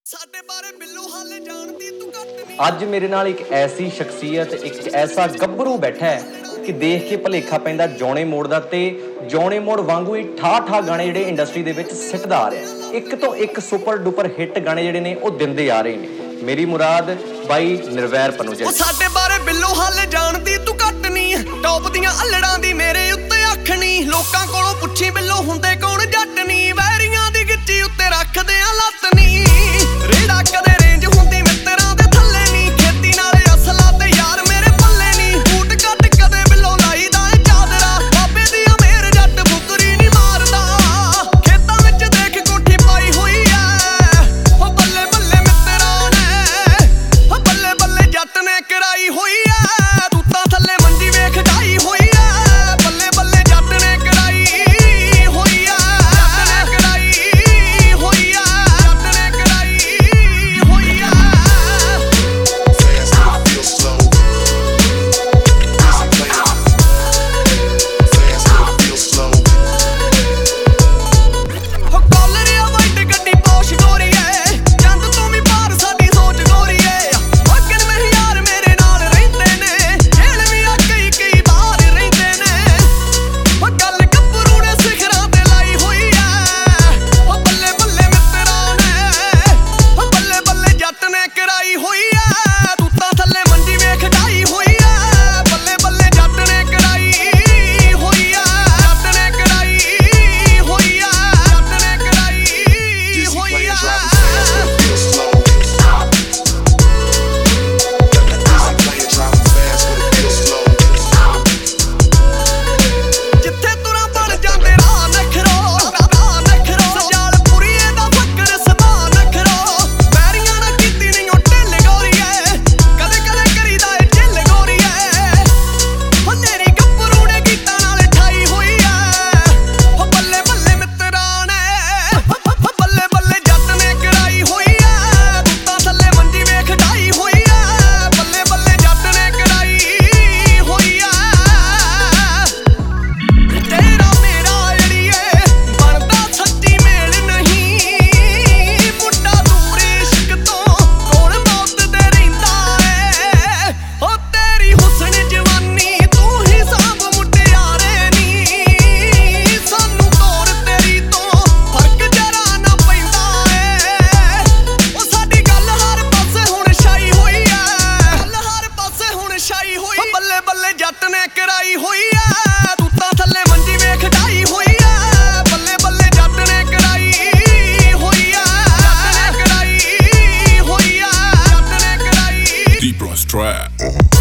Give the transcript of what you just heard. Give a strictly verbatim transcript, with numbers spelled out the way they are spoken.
ਸਾਡੇ ਬਾਰੇ ਬਿੱਲੋ ਹਾਲੇ ਜਾਣਦੀ ਤੂੰ ਘੱਟ ਨਹੀਂ। ਅੱਜ ਮੇਰੇ ਨਾਲ ਇੱਕ ਐਸੀ ਸ਼ਖਸੀਅਤ, ਇੱਕ ਐਸਾ ਗੱਭਰੂ ਬੈਠਾ ਹੈ ਕਿ ਦੇਖ ਕੇ ਭਲੇਖਾ ਪੈਂਦਾ ਜੌਣੇ ਮੋੜ ਦਾ, ਤੇ ਜੌਣੇ ਮੋੜ ਵਾਂਗੂ ਹੀ ਠਾ ਠਾ ਗਾਣੇ ਜਿਹੜੇ ਇੰਡਸਟਰੀ ਦੇ ਵਿੱਚ ਸਿੱਟਦਾ ਆ ਰਿਹਾ। ਇੱਕ ਤੋਂ ਇੱਕ ਸੁਪਰ ਡੁਪਰ ਹਿੱਟ ਗਾਣੇ ਜਿਹੜੇ ਨੇ ਉਹ ਦਿੰਦੇ ਆ ਰਹੇ ਨੇ। ਮੇਰੀ ਮੁਰਾਦ ਬਾਈ ਨਿਰਵੈਰ ਪਨੂਜਾ। ਉਹ ਸਾਡੇ ਬਾਰੇ ਬਿੱਲੋ ਹਾਲੇ ਜਾਣਦੀ ਤੂੰ ਘੱਟ ਨਹੀਂ। ਟੌਪ ਦੀਆਂ ਅਲੜਾਂ ਦੀ ਮੇਰੇ ਉੱਤੇ ਅੱਖ ਨਹੀਂ। ਲੋਕਾਂ ਕੋਲੋਂ ਪੁੱਛੀ ਬਿੱਲੋ ਹੁੰਦੇ ਕੌਣ ਜੱਟ ਨਹੀਂ। ਵੈਰੀਆਂ ਦੀ ਗਿੱਚੀ ਉੱਤੇ ਰੱਖਦੇ ਆ ਲੱਤ ਨਹੀਂ। ਰੇੜਾ ਕਦੇ ਰੇਂਜ ਹੁੰਦੀ ਮਿੱਤਰਾਂ ਦੇ ਥੱਲੇ ਨਹੀਂ। ਖੇਤੀ ਨਾਲੇ ਅਸਲਾ ਤੇ ਯਾਰ ਮੇਰੇ ਪੱਲੇ ਨਹੀਂ। ਬੂਟ ਕੱਟ ਕਦੇ ਬਿੱਲੋ ਲਾਈਦਾ ਏ ਚਾਦਰਾ। ਬਾਬੇ ਦੀ ਅਮੇਰ ਜੱਟ ਫੁਕਰੀ ਨਹੀਂ ਮਾਰਦਾ। ਖੇਤਾਂ ਵਿੱਚ ਦੇਖ ਕੋਠੀ ਪਾਈ ਹੋਈ ਐ। ਉਹ ਬੱਲੇ ਬੱਲੇ ਮਿੱਤਰਾਂ ਨੇ, ਉਹ ਬੱਲੇ ਬੱਲੇ ਜੱਟ ਨੇ ਕਰਾਈ ਹੋਈ ਐ। ਤੂੰ ਤਾਂ ਥੱਲੇ ਮੰਜੀ ਵੇਖ ਢਾਈ ਹੋਈ ਐ। ਬੱਲੇ ਬੱਲੇ ਜੱਟ ਨੇ ਕਰਾਈ ਹੋਈ ਐ। ਜੱਟ ਨੇ ਕਰਾਈ ਹੋਈ ਐ। ਜੱਟ ਨੇ ਕਰਾਈ ਹੋਈ ਐ। ਹੋ ਕਾਲਰਿਆ ਵਾਈਟ ਗੱਡੀ ਪੋਸ਼ ਗੋਰੀਏ। ਚੰਦ ਤੂੰ ਵੀ ਪਾਰ ਸਾਡੀ ਸੋਚ ਗੋਰੀਏ। ਮਗਨ ਮਹਿਯਾਰ ਮੇਰੇ ਨਾਲ ਰਹਿੰਦੇ ਨੇ। ਜੇਲ੍ਹ ਵੀ ਆ ਕਈ ਕਈ ਬਾਹਰ ਰਹਿੰਦੇ ਨੇ। ਹੋ ਗੱਲ ਗੱਭਰੂ ਨੇ ਸਿਖਰਾਂ ਤੇ ਲਾਈ ਹੋਈ ਐ। ਹੋ ਬੱਲੇ ਬੱਲੇ ਮਿੱਤਰਾਂ ਨੇ, ਹੋ ਬੱਲੇ ਬੱਲੇ ਜੱਟ ਨੇ ਕਰਾਈ ਹੋਈ ਐ। ਤੂੰ ਤਾਂ ਥੱਲੇ ਮੰਜੀ ਵੇਖ ਢਾਈ ਹੋਈ ਐ। ਬੱਲੇ ਬੱਲੇ ਜੱਟ ਨੇ ਕਰਾਈ ਹੋਈ ਐ। ਜੱਟ ਨੇ ਕਰਾਈ ਹੋਈ ਐ। ਜੱਟ ਨੇ ਕਰਾਈ ਹੋਈ ਐ। ਜਿੱਥੇ ਤੁਰਾਂ ਬਣ ਜਾਂਦੇ ਰਾਹ ਨਖਰੋ, ਰਾਹ ਨਖਰੋ। ਸਜਾਲ ਪੁਰੀਏ ਦਾ ਫੱਕਰ ਸਭਾ ਨਖਰੋ। ਵੈਰੀਆਂ ਨਾ ਕੀਤੀ ਨੀ ਉਹ ਢਿੱਲ ਗੋਰੀਏ। ਕਦੇ ਕਦੇ ਕਰੀਦਾ ਏ ਢਿੱਲ ਗੋਰੀਏ। ਹੋ ਤੇਰੀ ਗੱਭਰੂ ਨੇ ਗੀਤਾਂ ਨਾਲ ਠਾਈ ਹੋਈ ਐ। ਹੋ ਬੱਲੇ ਬੱਲੇ ਮਿੱਤਰਾਂ ਨੇ, ਹੋ ਬੱਲੇ ਬੱਲੇ ਜੱਟ ਨੇ ਕਰਾਈ ਹੋਈ ਐ। ਤੂੰ ਤਾਂ ਥੱਲੇ ਮੰਜੀ ਵੇਖ ਢਾਈ ਹੋਈ ਐ। ਬੱਲੇ ਬੱਲੇ ਜੱਟ ਨੇ ਕਰਾਈ ਹੋਈ ਐ। ਤੇਰਾ ਮੇਰਾ ਅੜੀਏ ਬਣਦਾ ਸੱਚੀ ਮੇਲ ਨਹੀਂ। ਮੁੰਡਾ ਦੂਰ ਇਸ਼ਕ ਤੋਂ ਕੋਲ ਮੌਤ ਦੇ ਰਹਿੰਦਾ ਏ। ਹੋ ਤੇਰੀ ਹੁਸਨ ਜਵਾਨੀ ਤੂੰ ਹੀ ਸਾਂਭ ਮੁਟਿਆਰੇ ਨੀ। ਸਾਨੂੰ ਤੋਰ ਤੇਰੀ ਤੋਂ ਫਰਕ ਜਰਾ ਨਾ ਪੈਂਦਾ ਏ। ਉਹ ਸਾਡੀ ਗੱਲ ਹਰ ਪਾਸੇ ਹੁਣ ਛਾਈ ਹੋਈ ਐ। ਗੱਲ ਹਰ ਪਾਸੇ ਹੁਣ ਛਾਈ ਹੋਈ। ਉਹ ਬੱਲੇ ਬੱਲੇ ਜੱਟ ਨੇ ਕਰਾਈ ਹੋਈ ਐ। ਤੂੰ ਤਾਂ ਥੱਲੇ ਮੰਜੀ ਵੇਖ ਢਾਈ ਹੋਈ ਐ। ਬੱਲੇ ਬੱਲੇ ਜੱਟ ਨੇ ਕਰਾਈ ਹੋਈ ਐ। ਜੱਟ ਨੇ ਕਰਾਈ ਹੋਈ ਐ। ਜੱਟ ਨੇ ਕਰਾਈ Deep Rust Trap.